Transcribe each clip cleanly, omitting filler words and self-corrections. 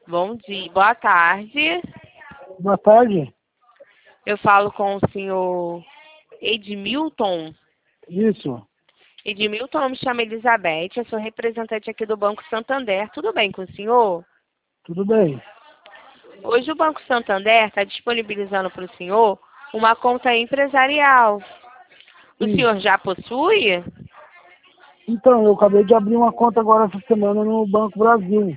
Bom dia, boa tarde. Boa tarde. Eu falo com o senhor Edmilton. Isso. Edmilton, eu me chamo Elizabeth, eu sou representante aqui do Banco Santander. Tudo bem com o senhor? Tudo bem. Hoje o Banco Santander está disponibilizando para o senhor uma conta empresarial. O Sim. senhor já possui? Então, eu acabei de abrir uma conta agora essa semana no Banco Brasil.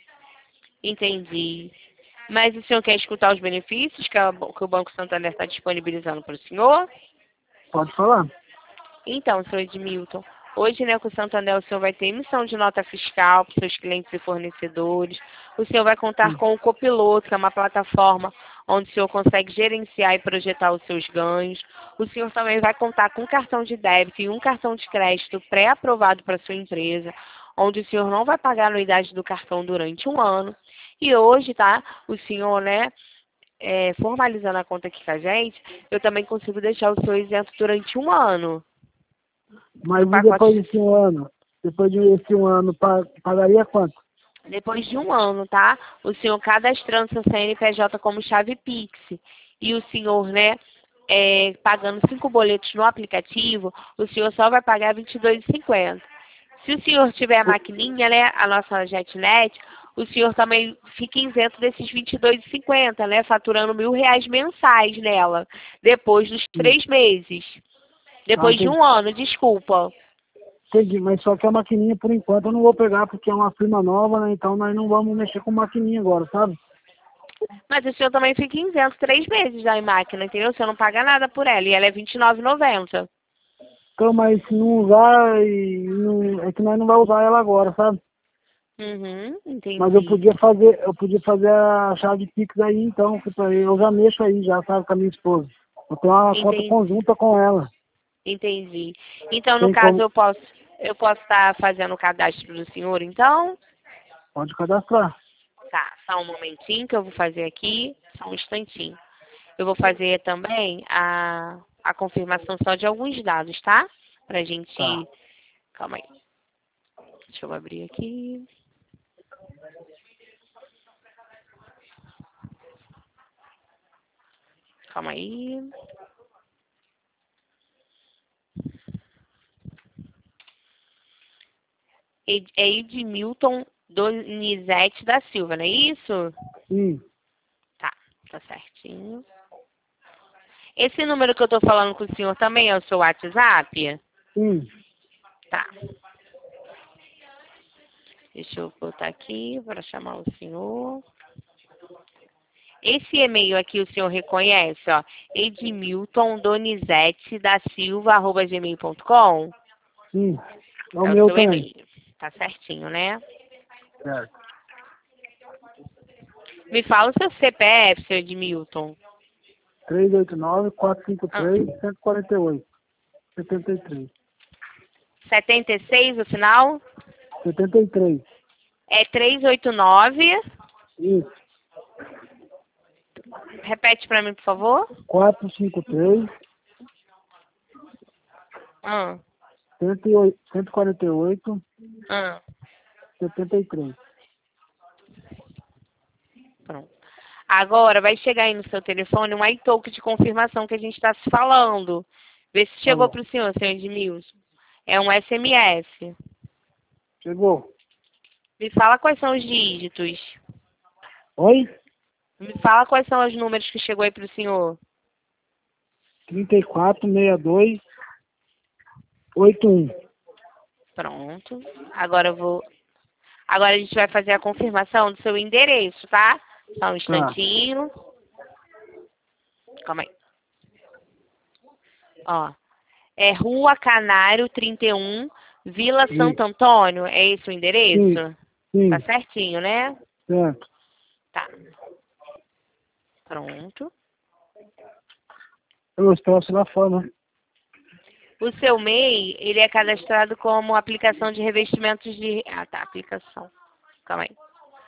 Entendi. Mas o senhor quer escutar os benefícios que o Banco Santander está disponibilizando para o senhor? Pode falar. Então, senhor Edmilton, hoje, né, com o Santander, o senhor vai ter emissão de nota fiscal para os seus clientes e fornecedores. O senhor vai contar Sim. com o Copiloto, que é uma plataforma onde o senhor consegue gerenciar e projetar os seus ganhos. O senhor também vai contar com um cartão de débito e um cartão de crédito pré-aprovado para a sua empresa, onde o senhor não vai pagar a anuidade do cartão durante um ano. E hoje, tá, o senhor, né, formalizando a conta aqui com a gente, eu também consigo deixar o senhor isento durante um ano Mas do e depois pacote. desse um ano? Depois desse um ano, pagaria quanto? Depois de um ano, tá? O senhor cadastrando seu CNPJ como chave Pix e o senhor, né, pagando 5 boletos no aplicativo, o senhor só vai pagar R$ 22,50. Se o senhor tiver a maquininha, né, a nossa JetNet, o senhor também fica isento desses R$ 22,50, né, faturando R$ 1.000 mensais nela, depois dos Sim. 3 meses. Ah, Depois de entendi. um ano, desculpa. Entendi, mas só que a maquininha, por enquanto, eu não vou pegar porque é uma firma nova, né? Então nós não vamos mexer com maquininha agora, sabe? Mas o senhor também fica isento 3 meses da máquina, entendeu? O senhor não paga nada por ela e ela é R$ 29,90. Então, mas se não usar, é que nós não vamos usar ela agora, sabe? Uhum, Mas entendi. eu podia fazer a chave Pix aí, então, que eu já mexo aí, já, sabe, com a minha esposa. Eu tenho uma conta Entendi. conjunta com ela. Entendi. Então, no Tem caso, como, eu posso estar fazendo o cadastro do senhor, então? pode cadastrar. Tá, só um momentinho que eu vou fazer aqui, só um instantinho. Eu vou fazer também a confirmação só de alguns dados, tá? Pra Tá. gente... Calma aí. Deixa eu abrir aqui. Calma aí. É Edmilton Donizete da Silva, não é isso? Sim, Tá certinho. Esse número que eu tô falando com o senhor também é o seu WhatsApp? sim. Tá. Deixa eu botar aqui para chamar o senhor. Esse e-mail aqui o senhor reconhece, ó. Edmilton Donizete da Silva, @gmail.com. Sim. É o É o meu seu também. e-mail. Tá certinho, né? Certo. Me fala o seu CPF, seu Edmilton. 389-453-148. 73. 76 o final? 73. É 389. Isso. Repete para mim, por favor. 453, Ah, 148, ah. 73. Pronto. Agora vai chegar aí no seu telefone um iTalk de confirmação que a gente está se falando. Vê se Tá chegou bom. para o senhor Edmilson. É um SMS. Chegou. Me fala quais são os dígitos. Oi? Me fala quais são os números que chegou aí para o senhor. 346281. Pronto. Agora a gente vai fazer a confirmação do seu endereço, tá? Só um Tá. instantinho. Calma aí. Ó. É Rua Canário 31, Vila Sim. Santo Antônio. É esse o endereço? Sim. Tá Sim. certinho, né? Certo. Tá. Pronto. Eu estou lá fora, né? O seu MEI, ele é cadastrado como aplicação de revestimentos de... Ah, tá. Aplicação. Calma aí.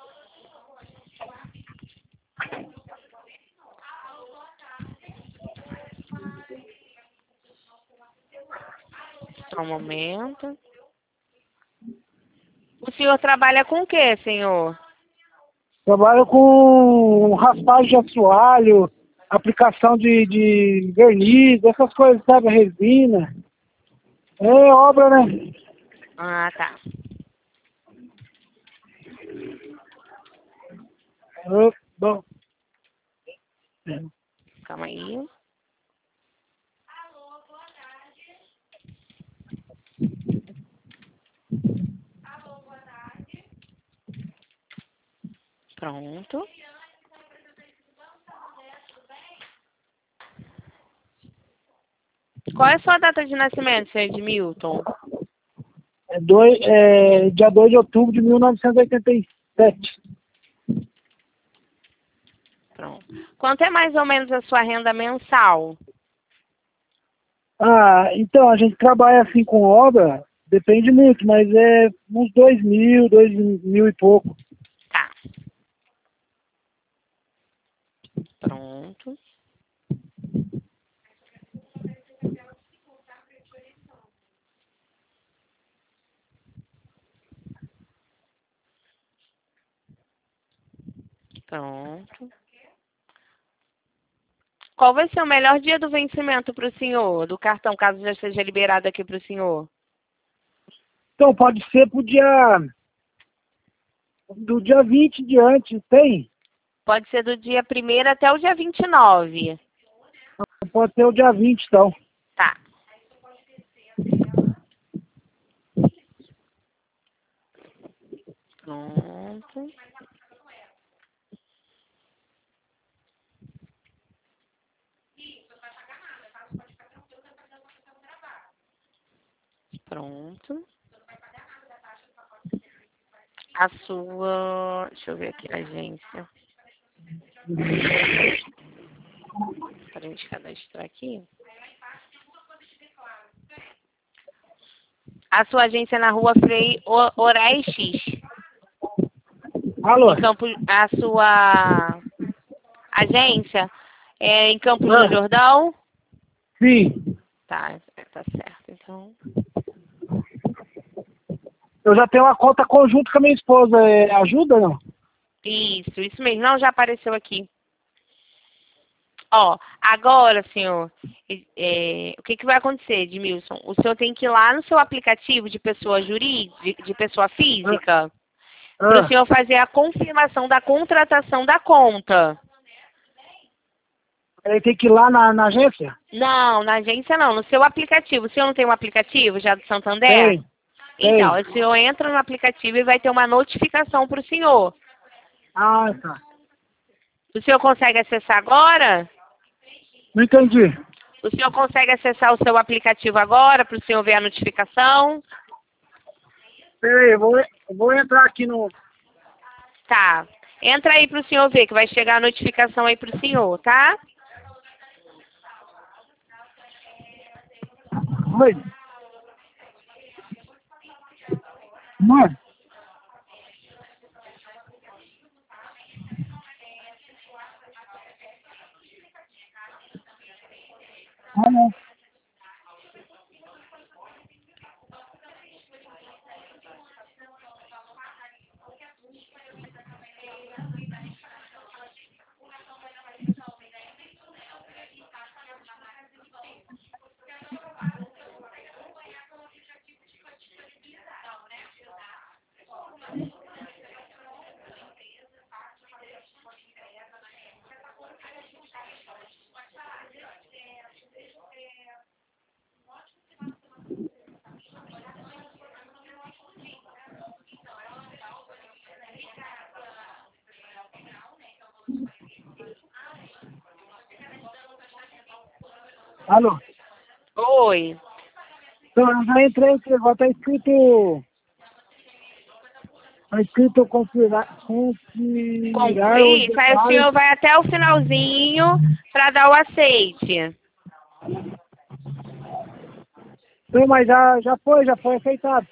Só um momento. O senhor trabalha com o quê, senhor? Trabalho com raspagem de assoalho, aplicação de verniz, essas coisas, sabe? Resina. É obra, né? Ah, tá. Bom. Calma aí. Pronto. Qual é a sua data de nascimento, senhor Edmilton? Dia 2 de outubro de 1987. Pronto. Quanto é mais ou menos a sua renda mensal? Ah, então, a gente trabalha assim com obra, depende muito, mas é uns 2.000 e pouco. Tá. Pronto. Pronto. Qual vai ser o melhor dia do vencimento para o senhor, do cartão, caso já seja liberado aqui para o senhor? Então, pode ser do dia 20 diante, tem? Pode ser do dia 1º até o dia 29. Pode ser o dia 20, então. Tá. Pronto. Pronto. A sua... Deixa eu ver aqui, agência. Para a gente cadastrar aqui. A sua agência é na rua Frei Horais X. Alô? Em a sua agência é em Campos do Jordão? Sim. Tá, tá certo. Então, Eu já tenho uma conta conjunta com a minha esposa. Ajuda, não? isso mesmo. Não, já apareceu aqui. Ó, agora, senhor, o que vai acontecer, Edmilson? O senhor tem que ir lá no seu aplicativo de pessoa jurídica, de pessoa física, para o senhor fazer a confirmação da contratação da conta. Ele tem que ir lá na agência? Não, na agência não, no seu aplicativo. O senhor não tem um aplicativo já do Santander? Tem. Então, o senhor entra no aplicativo e vai ter uma notificação para o senhor. Ah, tá. O senhor consegue acessar agora? Não entendi. O senhor consegue acessar o seu aplicativo agora para o senhor ver a notificação? Peraí, eu vou entrar aqui no... Tá. Entra aí para o senhor ver, que vai chegar a notificação aí para o senhor, tá? Oi. Mano. Alô. Alô. Oi. Então, eu já entrei aqui, agora tá escrito... Tá escrito confirar os Isso, aí o detalhes. senhor vai até o finalzinho para dar o aceite. Não, mas já foi aceitado.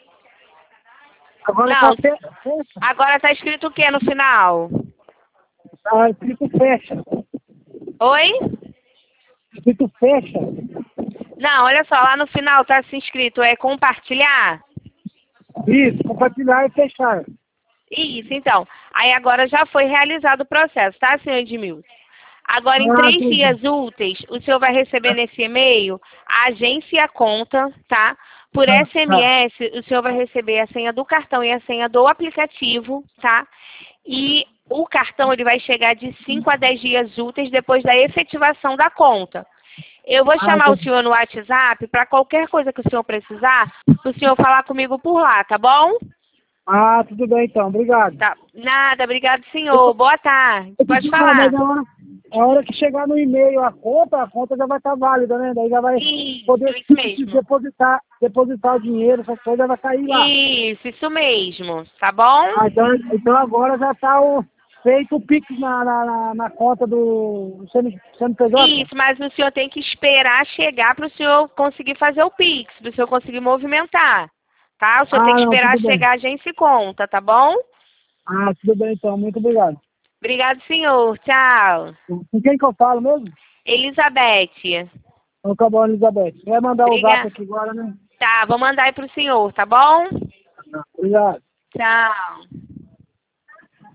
Agora Não, tá fecha. agora tá escrito o que no final? Tá escrito fecha. Oi? Escrito fecha. Não, olha só, lá no final tá assim escrito, é compartilhar? Isso, compartilhar e fechar. Isso, então. Aí agora já foi realizado o processo, tá, senhor Edmilson? Agora, em 3 entendi. dias úteis, o senhor vai receber nesse e-mail a agência e a conta, tá? Por Tá. SMS, o senhor vai receber a senha do cartão e a senha do aplicativo, tá? E o cartão ele vai chegar de 5 a 10 dias úteis depois da efetivação da conta. Eu vou chamar o Entendi. senhor no WhatsApp para qualquer coisa que o senhor precisar, o senhor falar comigo por lá, tá bom? Tudo bem então, obrigado. Tá. Nada, obrigado, senhor. Boa tarde. Pode Mas falar. a hora que chegar no e-mail a conta já vai estar válida, né? Daí já vai poder Isso mesmo. depositar o dinheiro, essas coisas vai cair lá. Isso mesmo. Tá bom? Então agora já está feito o Pix na conta do CNPJ. Isso, mas o senhor tem que esperar chegar para o senhor conseguir fazer o Pix, para o senhor conseguir movimentar. Tá? O senhor tem que Não, esperar tudo bem. chegar a agência e conta, tá bom? Tudo bem então, muito obrigado. Obrigado, senhor. Tchau. Com quem que eu falo mesmo? Elizabeth. Tá bom, Elizabeth. Você vai mandar o zap Obrigada. aqui agora, né? Tá, vou mandar aí pro senhor, tá bom? Obrigado. Tchau.